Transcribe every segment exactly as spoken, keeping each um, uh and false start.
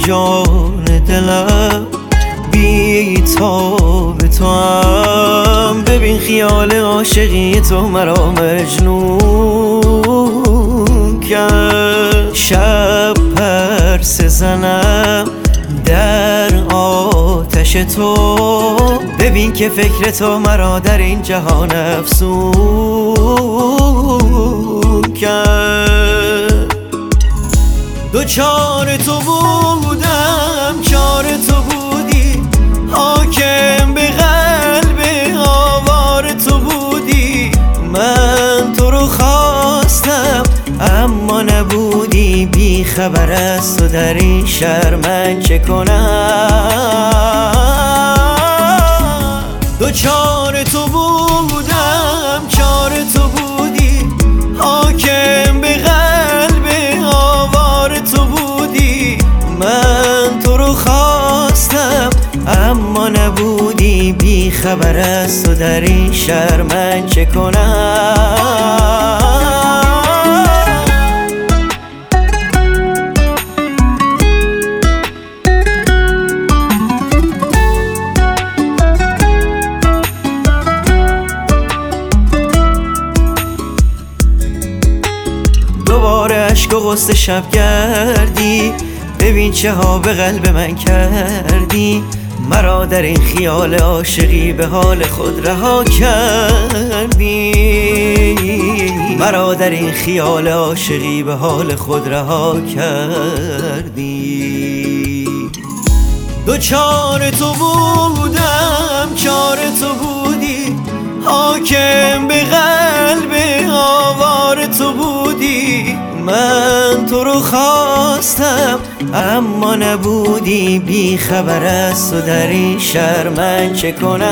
جان دلم بی تاب تو هم. ببین خیال عاشقی تو مرا مجنون کرد. شب پرسه زنم در آتش تو، ببین که فکر تو مرا در این جهان افسون کرد. دوچار تو بودم چار تو بودی، حاکم به قلب آوار تو بودی. من تو رو خواستم اما نبودی، بی خبر از تو در این شهر من چه کنم. دوچار تو بودم چار تو بودی، حاکم به قلب آوار تو بودی. من تو رو خواستم اما نبودی، بی خبر از تو در این شهر من چه کنم. دوباره عشق و غصه شب گردی، ببین چه ها به قلب من کردی. مرا در این خیال عاشقی به حال خود رها کردی. مرا در این خیال عاشقی به حال خود رها کردی. دوچار تو بودم چار تو بودی، حاکم به قلب آوار تو بودی. من تو رو خواستم اما نبودی، بی خبر از تو در این شهر من چه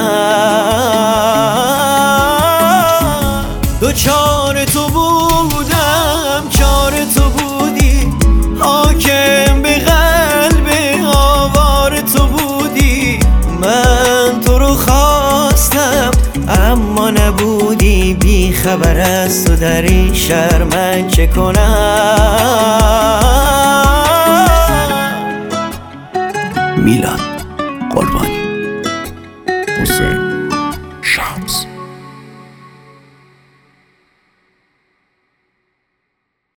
کنم. دوچار تو بودم چار تو بودی، حاکم به قلب آوار تو بودی. من تو رو خواستم اما نبودی، بی خبر از تو در این شهر من چه کنم. میلان.